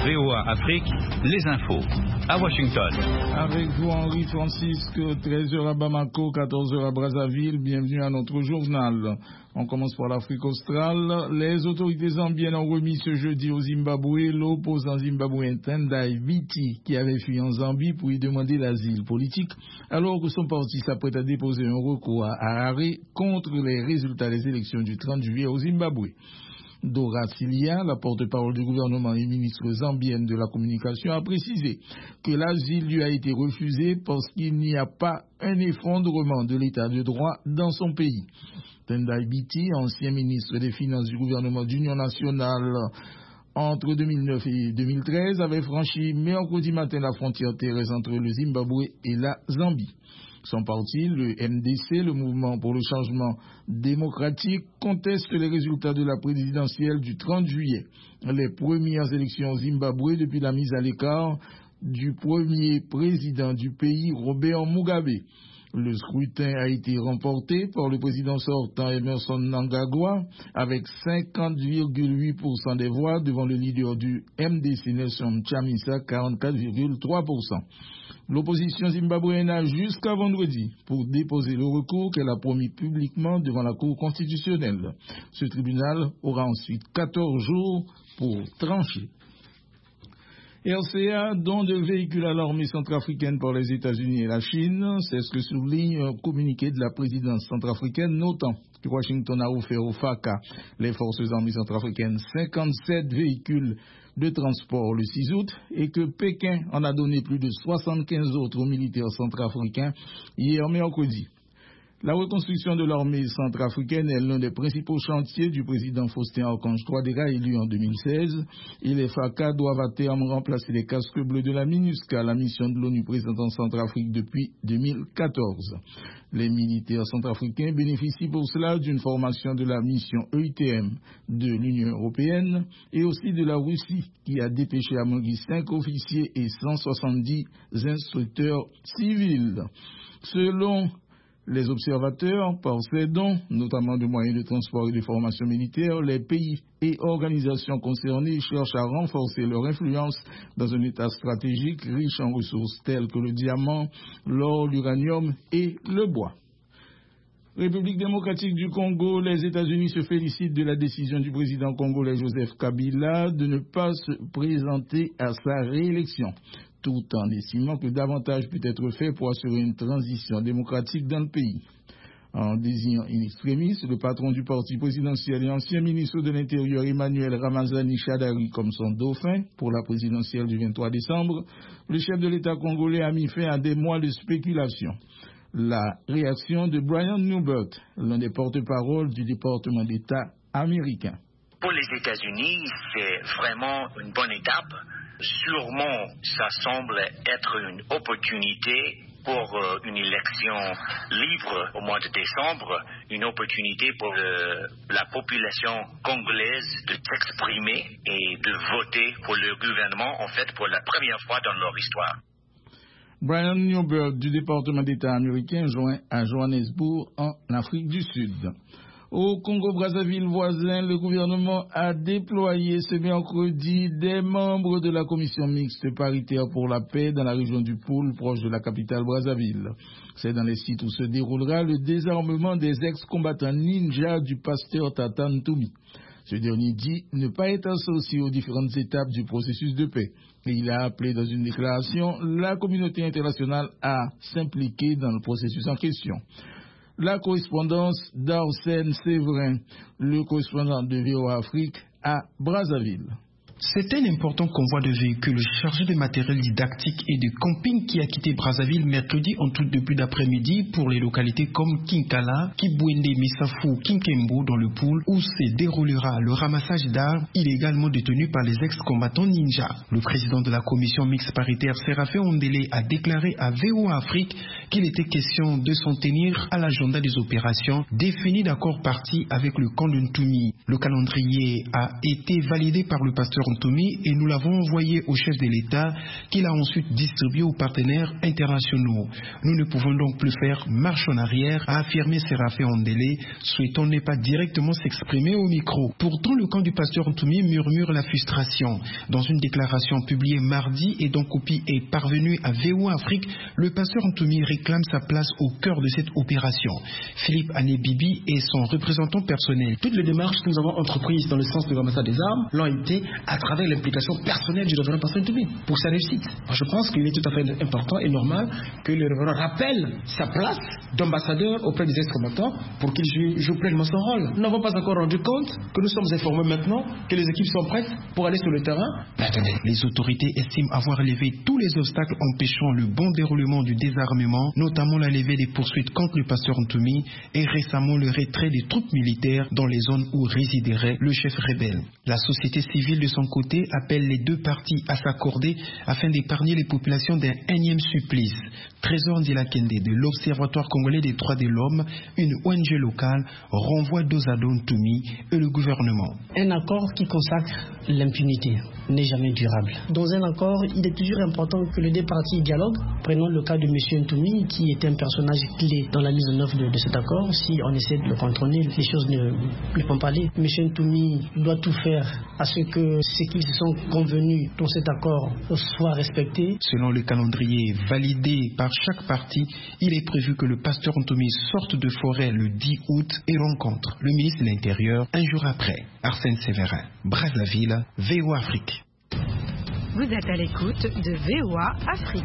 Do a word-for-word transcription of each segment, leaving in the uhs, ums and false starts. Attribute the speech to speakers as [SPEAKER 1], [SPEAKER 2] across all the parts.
[SPEAKER 1] V O A Afrique, les infos. À Washington.
[SPEAKER 2] Avec vous, Henri Francisque, treize heures à Bamako, quatorze heures à Brazzaville. Bienvenue à notre journal. On commence par l'Afrique australe. Les autorités zambiennes ont remis ce jeudi au Zimbabwe l'opposant zimbabwéen Tendai Biti, qui avait fui en Zambie pour y demander l'asile politique, alors que son parti s'apprête à déposer un recours à Harare contre les résultats des élections du trente juillet au Zimbabwe. Dora Silia, la porte-parole du gouvernement et ministre zambienne de la communication, a précisé que l'asile lui a été refusé parce qu'il n'y a pas un effondrement de l'état de droit dans son pays. Tendai Biti, ancien ministre des Finances du gouvernement d'Union nationale entre deux mille neuf et deux mille treize, avait franchi mercredi matin la frontière terrestre entre le Zimbabwe et la Zambie. Son parti, le M D C, le Mouvement pour le changement démocratique, conteste les résultats de la présidentielle du trente juillet, les premières élections au Zimbabwe depuis la mise à l'écart du premier président du pays, Robert Mugabe. Le scrutin a été remporté par le président sortant Emmerson Mnangagwa avec cinquante virgule huit pour cent des voix devant le leader du M D C, Nelson Chamisa, quarante-quatre virgule trois pour cent. L'opposition zimbabwéenne a jusqu'à vendredi pour déposer le recours qu'elle a promis publiquement devant la Cour constitutionnelle. Ce tribunal aura ensuite quatorze jours pour trancher. R C A, don de véhicules à l'armée centrafricaine par les États-Unis et la Chine, c'est ce que souligne un communiqué de la présidence centrafricaine, notant que Washington a offert au F A C A, les forces armées centrafricaines, cinquante-sept véhicules de transport le six août et que Pékin en a donné plus de soixante-quinze autres aux militaires centrafricains hier mercredi. La reconstruction de l'armée centrafricaine est l'un des principaux chantiers du président Faustin Archange Touadéra élu en deux mille seize et les F A C A doivent à terme remplacer les casques bleus de la MINUSCA, la mission de l'ONU présente en Centrafrique depuis deux mille quatorze. Les militaires centrafricains bénéficient pour cela d'une formation de la mission E I T M de l'Union européenne et aussi de la Russie qui a dépêché à Bangui cinq officiers et cent soixante-dix instructeurs civils. Selon les observateurs, par ces dons, notamment de moyens de transport et de formation militaire, les pays et organisations concernées cherchent à renforcer leur influence dans un état stratégique riche en ressources telles que le diamant, l'or, l'uranium et le bois. République démocratique du Congo, les États-Unis se félicitent de la décision du président congolais Joseph Kabila de ne pas se présenter à sa réélection, tout en estimant que davantage peut être fait pour assurer une transition démocratique dans le pays. En désignant in extremis le patron du parti présidentiel et ancien ministre de l'Intérieur Emmanuel Ramazani Shadari comme son dauphin pour la présidentielle du vingt-trois décembre, le chef de l'État congolais a mis fin à des mois de spéculation. La réaction de Brian Newbert, l'un des porte-parole du département d'État américain.
[SPEAKER 3] Pour les États-Unis, c'est vraiment une bonne étape. Sûrement, ça semble être une opportunité pour euh, une élection libre au mois de décembre, une opportunité pour le, la population congolaise de s'exprimer et de voter pour le gouvernement, en fait, pour la première fois dans leur histoire.
[SPEAKER 2] Brian Newbert du département d'État américain joint à Johannesburg en Afrique du Sud. Au Congo-Brazzaville voisin, le gouvernement a déployé ce mercredi des membres de la commission mixte paritaire pour la paix dans la région du Poul, proche de la capitale Brazzaville. C'est dans les sites où se déroulera le désarmement des ex-combattants ninjas du pasteur Tata Ntoumi. Ce dernier dit ne pas être associé aux différentes étapes du processus de paix. Et il a appelé dans une déclaration la communauté internationale à s'impliquer dans le processus en question. La correspondance d'Arsène Séverin, le correspondant de V O A Afrique à Brazzaville.
[SPEAKER 4] C'est un important convoi de véhicules chargés de matériel didactique et de camping qui a quitté Brazzaville mercredi en tout début d'après-midi pour les localités comme Kinkala, Kibwende, Missafou, Kinkembo dans le Poul où se déroulera le ramassage d'armes illégalement détenues par les ex-combattants ninjas. Le président de la commission mixte paritaire Séraphin Ondélé a déclaré à V O A Afrique qu'il était question de s'en tenir à l'agenda des opérations définies d'accord parti avec le camp de Ntoumi. Le calendrier a été validé par le pasteur Ntoumi et nous l'avons envoyé au chef de l'État qui l'a ensuite distribué aux partenaires internationaux. Nous ne pouvons donc plus faire marche en arrière, a affirmé Séraphin Ondélé, souhaitant ne pas directement s'exprimer au micro. Pourtant, le camp du pasteur Ntoumi murmure la frustration. Dans une déclaration publiée mardi et dont copie est parvenue à V O A Afrique, le pasteur Ntoumi réclame sa place au cœur de cette opération. Philippe Ané-Bibi est son représentant personnel.
[SPEAKER 5] Toutes les démarches que nous avons entreprises dans le sens de l'ambassade des armes l'ont été à travers l'implication personnelle du révérend pasteur Ntoumi pour sa réussite. Je pense qu'il est tout à fait important et normal que le révérend rappelle sa place d'ambassadeur auprès des ex-combattants pour qu'il joue, joue pleinement son rôle. Nous n'avons pas encore rendu compte que nous sommes informés maintenant que les équipes sont prêtes pour aller sur le terrain. Mais attendez.
[SPEAKER 4] Les autorités estiment avoir levé tous les obstacles empêchant le bon déroulement du désarmement, notamment la levée des poursuites contre le pasteur Ntoumi et récemment le retrait des troupes militaires dans les zones où résiderait le chef rebelle. La société civile de son côté appelle les deux parties à s'accorder afin d'épargner les populations d'un énième supplice. Trésor Ndila-Kende de l'Observatoire congolais des droits de l'homme, une O N G locale, renvoie Dozado Ntoumi et le gouvernement.
[SPEAKER 5] Un accord qui consacre l'impunité n'est jamais durable. Dans un accord, il est toujours important que les deux parties dialoguent. Prenons le cas de M. Ntoumi, qui est un personnage clé dans la mise en œuvre de, de cet accord. Si on essaie de le contrôler, les choses ne, ne vont pas aller. M. Ntoumi doit tout faire à ce que ce qu'ils se sont convenus dans cet accord soit respecté.
[SPEAKER 4] Selon le calendrier validé par chaque partie, il est prévu que le pasteur Ntoumi sorte de forêt le dix août et rencontre le ministre de l'Intérieur un jour après. Arsène Séverin, Brazzaville, V O A Afrique.
[SPEAKER 6] Vous êtes à l'écoute de V O A Afrique.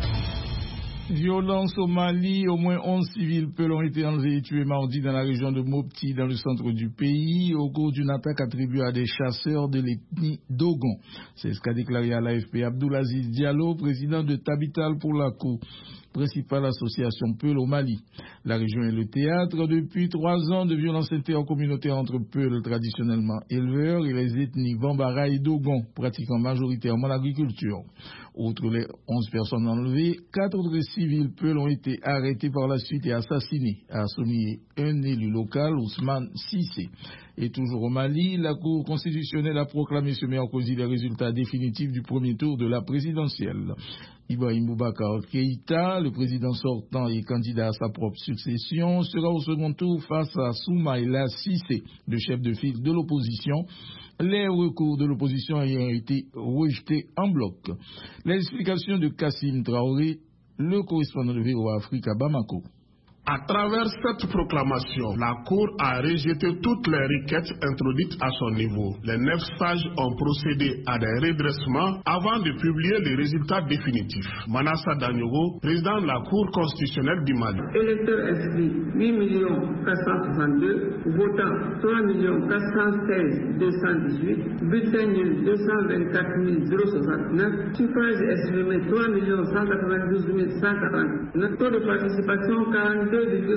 [SPEAKER 2] Violence au Mali, au moins onze civils peu ont été enlevés et tués mardi dans la région de Mopti, dans le centre du pays, au cours d'une attaque attribuée à des chasseurs de l'ethnie Dogon. C'est ce qu'a déclaré à l'A F P Abdoulaziz Diallo, président de Tabital pour la Cour, principale association Peul au Mali. La région est le théâtre depuis trois ans de violences intercommunautaires entre Peul, traditionnellement éleveurs, et les ethnies Bambara et Dogon, pratiquant majoritairement l'agriculture. Outre les onze personnes enlevées, quatre autres civils Peul ont été arrêtés par la suite et assassinés, a souligné un élu local, Ousmane Sissé. Et toujours au Mali, la Cour constitutionnelle a proclamé ce mercredi les résultats définitifs du premier tour de la présidentielle. Ibrahim Boubacar Keïta, le président sortant et candidat à sa propre succession, sera au second tour face à Soumaïla Sissé, le chef de file de l'opposition, les recours de l'opposition ayant été rejetés en bloc. Les explications de Kassim Traoré, le correspondant de V O A Afrique à Bamako.
[SPEAKER 7] À travers cette proclamation, la Cour a rejeté toutes les requêtes introduites à son niveau. Les neuf sages ont procédé à des redressements avant de publier les résultats définitifs. Manassa Danyogo, président de la Cour constitutionnelle du Mali.
[SPEAKER 8] Électeurs inscrits huit millions quatre cent soixante-deux, votants trois millions quatre cent seize mille deux cent dix-huit, bulletins nuls deux cent vingt-quatre mille soixante-neuf, suffrages exprimés trois millions cent quatre-vingt-douze mille cent quarante-neuf, taux de participation quarante-deux.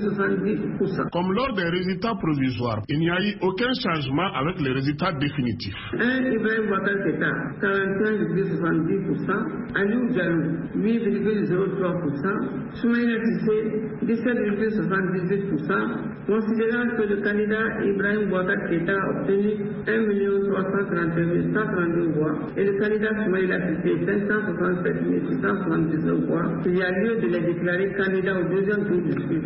[SPEAKER 7] Comme lors des résultats provisoires, il n'y a eu aucun changement avec les résultats définitifs.
[SPEAKER 8] un Ibrahim Boubacar Keïta, quarante et un virgule soixante-dix pour cent, Aliou Diallo, huit virgule zéro trois pour cent, Soumaïla Sissé, dix-sept virgule soixante-dix-huit pour cent, considérant que le candidat Ibrahim Boubacar Keïta a obtenu un million trois cent trente-et un mille cent trente-deux voix et le candidat Soumaïla Sissé cinq cent soixante-sept mille six cent soixante-dix-neuf voix, il y a lieu de les déclarer candidats au deuxième tour du scrutin.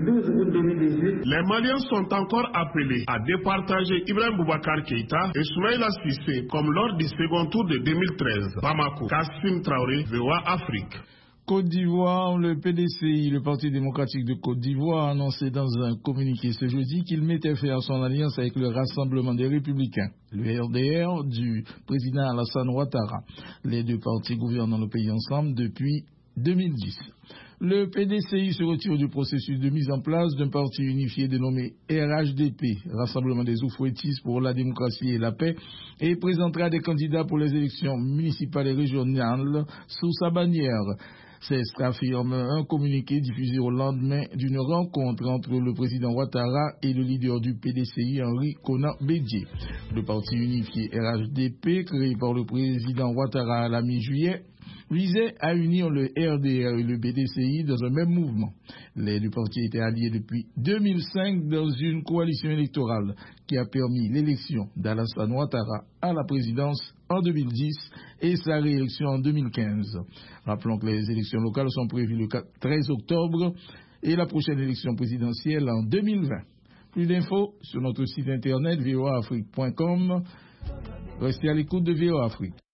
[SPEAKER 7] Les Maliens sont encore appelés à départager Ibrahim Boubacar Keïta et Soumaïla Sissé comme lors du second tour de deux mille treize. Bamako, Kassim Traoré, V O A Afrique.
[SPEAKER 2] Côte d'Ivoire, le P D C I, le Parti démocratique de Côte d'Ivoire, a annoncé dans un communiqué ce jeudi qu'il mettait fin à son alliance avec le Rassemblement des Républicains, le R D R du président Alassane Ouattara. Les deux partis gouvernent dans le pays ensemble depuis deux mille dix. Le P D C I se retire du processus de mise en place d'un parti unifié dénommé R H D P, Rassemblement des Oufouettistes pour la démocratie et la paix, et présentera des candidats pour les élections municipales et régionales sous sa bannière. C'est ce qu'affirme un communiqué diffusé au lendemain d'une rencontre entre le président Ouattara et le leader du P D C I, Henri Konan Bédié. Le parti unifié R H D P, créé par le président Ouattara à la mi-juillet, visait à unir le R D R et le B D C I dans un même mouvement. Les deux partis étaient alliés depuis deux mille cinq dans une coalition électorale qui a permis l'élection d'Alassane Ouattara à la présidence en deux mille dix et sa réélection en deux mille quinze. Rappelons que les élections locales sont prévues le treize octobre et la prochaine élection présidentielle en deux mille vingt. Plus d'infos sur notre site internet v o a afrique point com. Restez à l'écoute de V O A Afrique.